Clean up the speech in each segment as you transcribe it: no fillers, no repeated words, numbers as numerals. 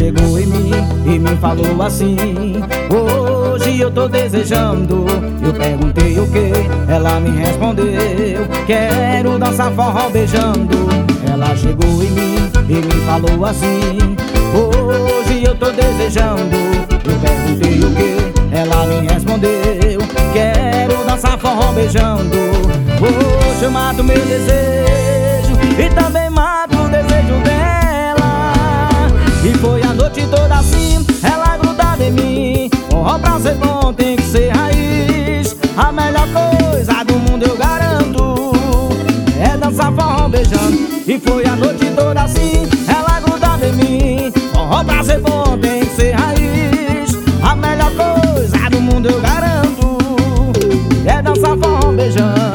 chegou em mim e me falou assim: hoje eu tô desejando. Eu perguntei o que, ela me respondeu: quero dançar forró beijando. Ela chegou em mim e me falou assim: hoje eu tô desejando. Eu perguntei o que, ela me respondeu: quero dançar forró beijando. Hoje eu mato meu desejo e também mato o desejo dela. E foi a noite toda assim, ela grudava em mim. Forró pra ser bom tem que ser raiz. A melhor coisa do mundo eu garanto é dançar forró beijando. E foi a noite toda assim, ela grudava em mim. Forró pra ser bom tem que ser raiz. A melhor coisa do mundo eu garanto é dançar forró beijando.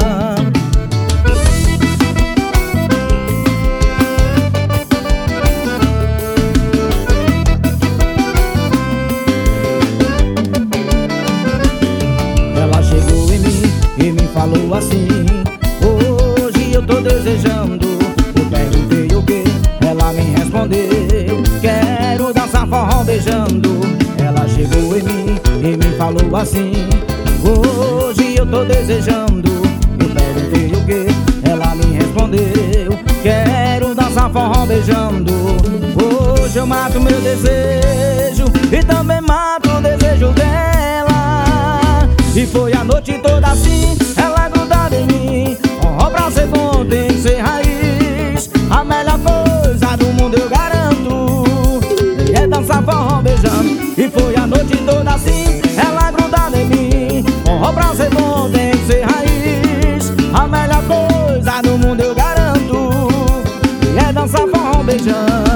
Ela chegou em mim e me falou assim: hoje eu tô desejando. Eu perguntei o que, ela me respondeu: quero dançar forró beijando. Ela chegou em mim e me falou assim: hoje eu tô desejando. Eu perguntei o que, ela me respondeu: quero dançar forró beijando. Hoje eu mato meu desejo e também mato o desejo dela. E foi a noite toda assim, ela grudada em mim. Forró pra ser bom tem que ser raiz. A melhor coisa do mundo eu garanto é dançar forró beijando. E foi a noite toda assim, ela grudada em mim. Forró pra ser bom tem que ser raiz. A melhor coisa do mundo eu garanto é dançar forró beijando.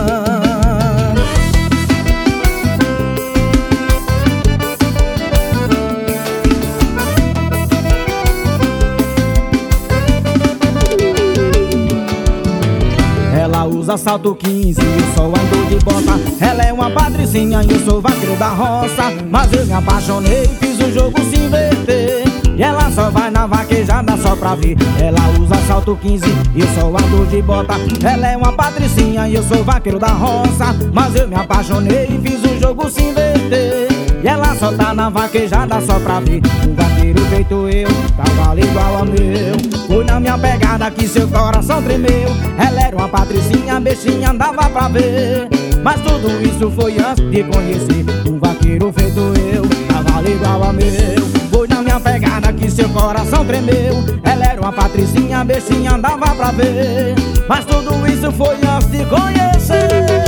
Ela usa salto 15 e eu só ando de bota. Ela é uma patricinha e eu sou vaqueiro da roça. Mas eu me apaixonei e fiz o jogo se inverter. E ela só vai na vaquejada só pra ver. Ela usa salto 15 e eu só ando de bota. Ela é uma patricinha e eu sou vaqueiro da roça. Mas eu me apaixonei e fiz o jogo se inverter. E ela só tá na vaquejada só pra ver. Um vaqueiro feito eu, cavalo igual ao meu. Foi na minha pegada que seu coração tremeu. Ela era uma patricinha, bestinha, dava pra ver. Mas tudo isso foi antes de conhecer um vaqueiro feito eu, cavalo igual ao meu. Foi na minha pegada que seu coração tremeu. Ela era uma patricinha, bestinha, dava pra ver. Mas tudo isso foi antes de conhecer.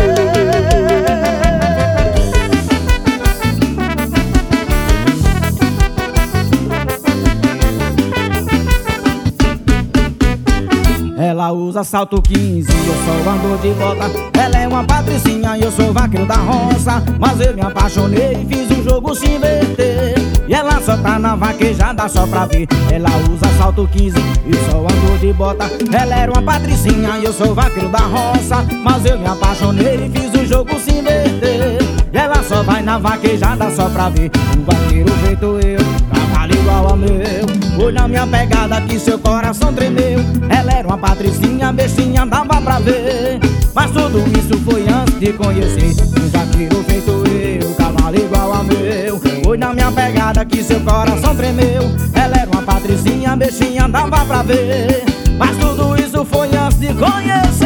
Ela usa salto 15, eu só ando de bota. Ela é uma patricinha e eu sou vaqueiro da roça. Mas eu me apaixonei e fiz o jogo se inverter. E ela só tá na vaquejada só pra ver. Ela usa salto 15 e só ando de bota. Ela era uma patricinha e eu sou vaqueiro da roça. Mas eu me apaixonei e fiz o jogo se inverter. E ela só vai na vaquejada só pra ver um vaqueiro feito eu, cavalo igual ao meu. Foi na minha pegada que seu coração tremeu. Ela era uma patricinha, bestinha, dava pra ver. Mas tudo isso foi antes de conhecer um vaqueiro feito eu, cavalo igual ao meu. Foi na minha pegada que seu coração tremeu. Ela era uma patricinha, bestinha, dava pra ver. Mas tudo isso foi antes de conhecer